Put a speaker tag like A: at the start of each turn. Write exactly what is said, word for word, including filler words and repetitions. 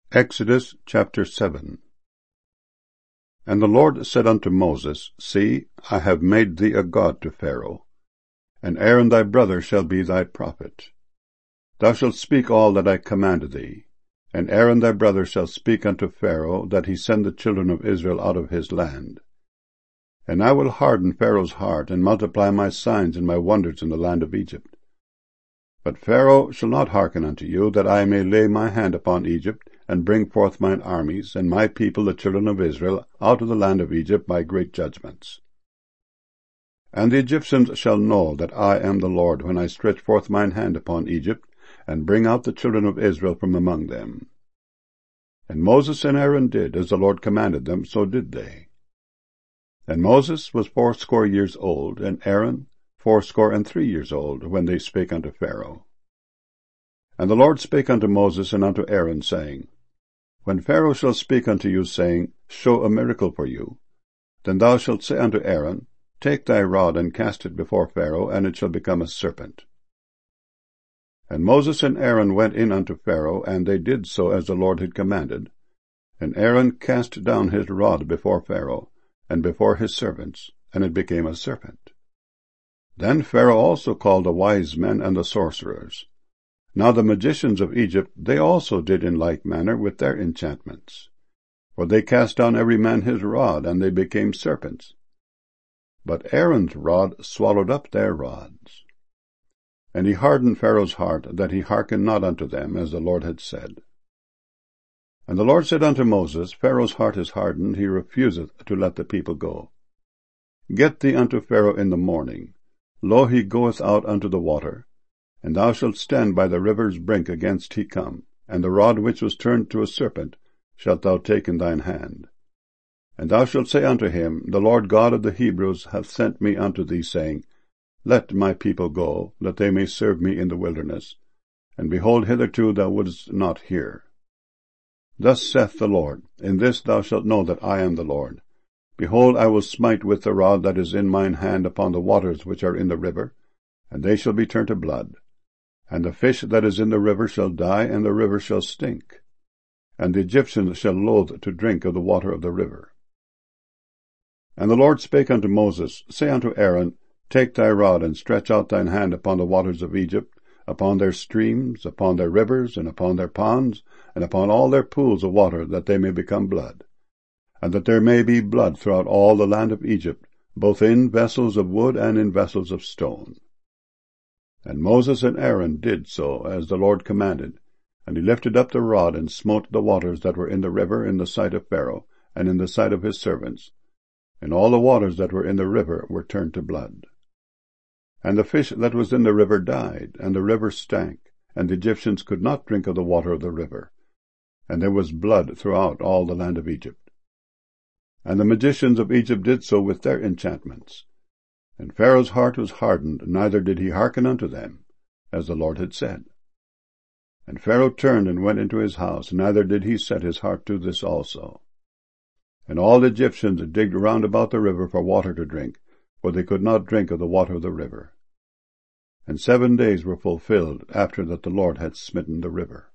A: Exodus chapter seven. And the Lord said unto Moses, See, I have made thee a god to Pharaoh, and Aaron thy brother shall be thy prophet. Thou shalt speak all that I command thee, and Aaron thy brother shall speak unto Pharaoh, that he send the children of Israel out of his land. And I will harden Pharaoh's heart, and multiply my signs and my wonders in the land of Egypt. But Pharaoh shall not hearken unto you, that I may lay my hand upon Egypt, and bring forth mine armies, and my people the children of Israel, out of the land of Egypt by great judgments. And the Egyptians shall know that I am the Lord, when I stretch forth mine hand upon Egypt, and bring out the children of Israel from among them. And Moses and Aaron did, as the Lord commanded them, so did they. And Moses was fourscore years old, and Aaron fourscore and three years old, when they spake unto Pharaoh. And the Lord spake unto Moses and unto Aaron, saying, When Pharaoh shall speak unto you, saying, Show a miracle for you, then thou shalt say unto Aaron, Take thy rod, and cast it before Pharaoh, and it shall become a serpent. And Moses and Aaron went in unto Pharaoh, and they did so as the Lord had commanded. And Aaron cast down his rod before Pharaoh, and before his servants, and it became a serpent. Then Pharaoh also called the wise men and the sorcerers. Now the magicians of Egypt, they also did in like manner with their enchantments. For they cast down every man his rod, and they became serpents. But Aaron's rod swallowed up their rods. And he hardened Pharaoh's heart, that he hearkened not unto them, as the Lord had said. And the Lord said unto Moses, Pharaoh's heart is hardened, he refuseth to let the people go. Get thee unto Pharaoh in the morning. Lo, he goeth out unto the water. And thou shalt stand by the river's brink against he come, and the rod which was turned to a serpent shalt thou take in thine hand. And thou shalt say unto him, The Lord God of the Hebrews hath sent me unto thee, saying, Let my people go, that they may serve me in the wilderness. And behold, hitherto thou wouldest not hear. Thus saith the Lord, In this thou shalt know that I am the Lord. Behold, I will smite with the rod that is in mine hand upon the waters which are in the river, and they shall be turned to blood. And the fish that is in the river shall die, and the river shall stink. And the Egyptians shall loathe to drink of the water of the river. And the Lord spake unto Moses, Say unto Aaron, Take thy rod, and stretch out thine hand upon the waters of Egypt, upon their streams, upon their rivers, and upon their ponds, and upon all their pools of water, that they may become blood. And that there may be blood throughout all the land of Egypt, both in vessels of wood and in vessels of stone. And Moses and Aaron did so, as the Lord commanded, and he lifted up the rod, and smote the waters that were in the river in the sight of Pharaoh, and in the sight of his servants. And all the waters that were in the river were turned to blood. And the fish that was in the river died, and the river stank, and the Egyptians could not drink of the water of the river. And there was blood throughout all the land of Egypt. And the magicians of Egypt did so with their enchantments. And Pharaoh's heart was hardened, neither did he hearken unto them, as the Lord had said. And Pharaoh turned and went into his house, neither did he set his heart to this also. And all the Egyptians digged round about the river for water to drink, for they could not drink of the water of the river. And seven days were fulfilled after that the Lord had smitten the river.